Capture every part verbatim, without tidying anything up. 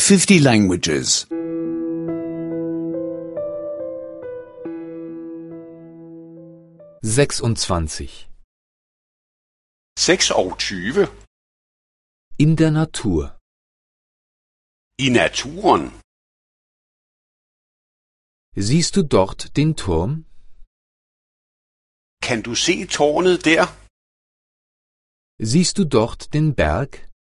fifty languages. sechsundzwanzig. seksogtyve. In der Natur. I naturen. Siehst du dort den Turm? Kan du se tårnet der? Siehst du dort den Berg?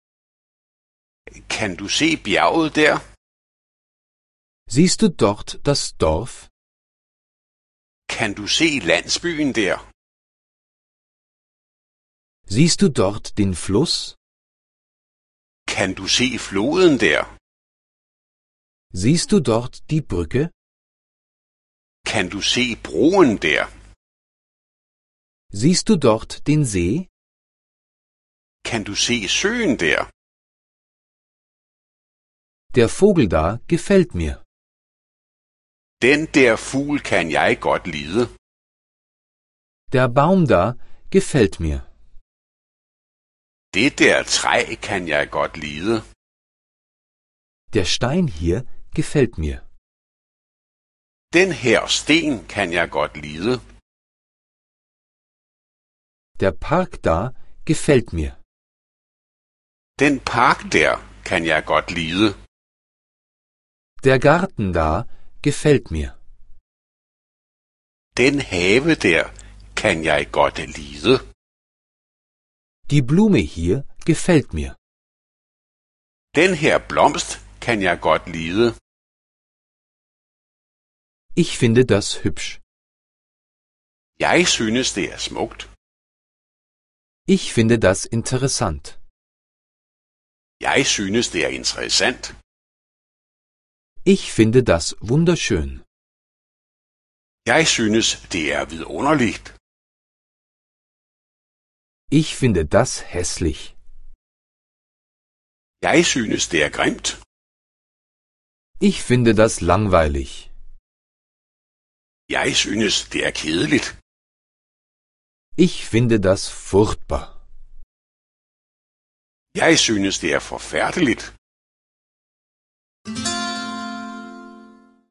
Kan du se bjerget der? Siehst du dort das Dorf? Kan du se landsbyen der? Siehst du dort den Fluss? Kan du se floden der? Siehst du dort die Brücke? Kan du se broen der? Siehst du dort den See? Kan du se søen der? Der Vogel da gefällt mir. Den der fugl kan jeg godt lide. Der Baum da gefällt mir. Det der træ kan jeg godt lide. Der Stein hier gefällt mir. Den her sten kan jeg godt lide. Der Park da gefällt mir. Den park der kan jeg godt lide. Der Garten da gefällt mir. Den have der kan jeg godt lide. Die Blume hier gefällt mir. Den her blomst kan jeg godt lide. Ich finde das hübsch. Jeg synes det er smukt. Ich finde das interessant. Jeg synes det er interessant. Ich finde das wunderschön. Jeg synes det er vidunderligt. Ich finde das hässlich. Jeg synes det er grimt. Ich finde das langweilig. Jeg synes det er kedeligt. Ich finde das furchtbar. Jeg synes det er forfærdeligt.